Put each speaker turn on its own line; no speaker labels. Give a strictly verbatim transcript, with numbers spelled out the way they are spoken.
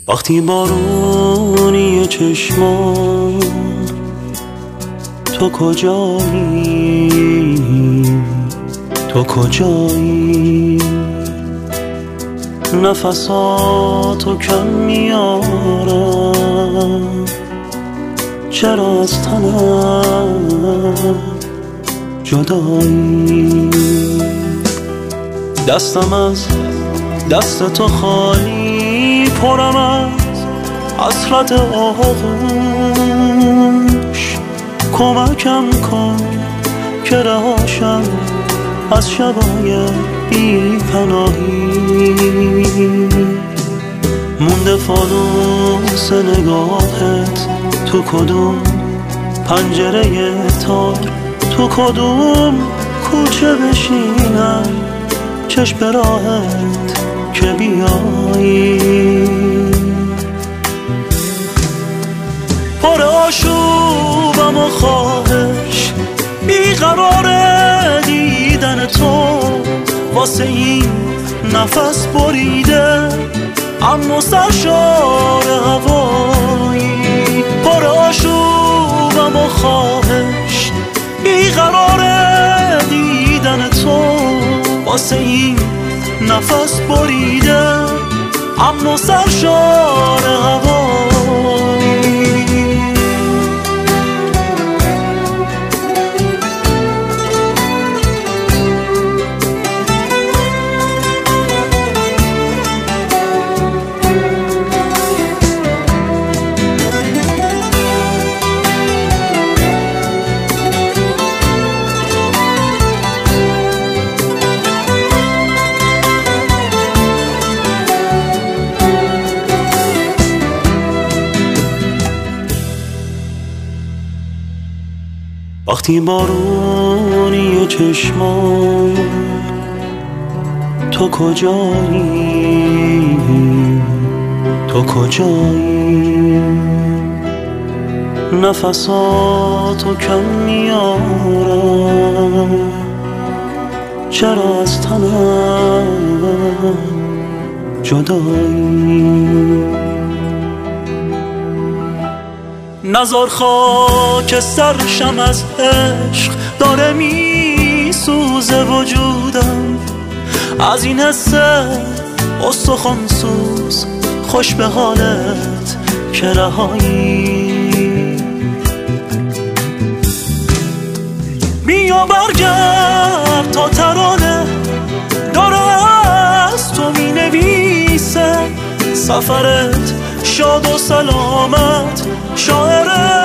وقتی بارونی چشمان تو کجایی، تو کجایی، نفساتو کم میارم، چرا از تنم جدایی؟ دستم از دست تو خالی، پرم از حسرت آغوش، کمکم کن که رهاشم از شبای بی پناهی. مونده فانوس نگاهت تو کدوم پنجره تار، تو کدوم کوچه بشینم چشم به راهت که بیایی. پر آشوبم و خواهش بیقرار دیدن تو، واسه این نفس بریده اما سرشار هوایی. پر آشوبم و خواهش بیقرار دیدن تو، واسه این نفس بریده اما سرشار هوایی. وقتی بارونی چشمان تو کجایی، تو کجایی، نفساتو کم میارم، چرا از تنم جدایی؟ نزار خاک سرشم از عشق، داره میسوزه وجودم از این حس استخوان سوز، خوش به حالت که رهایی. بیا برگرد تا ترانه داره از تو می نویسه، سفرت شاد و سلامت شاعره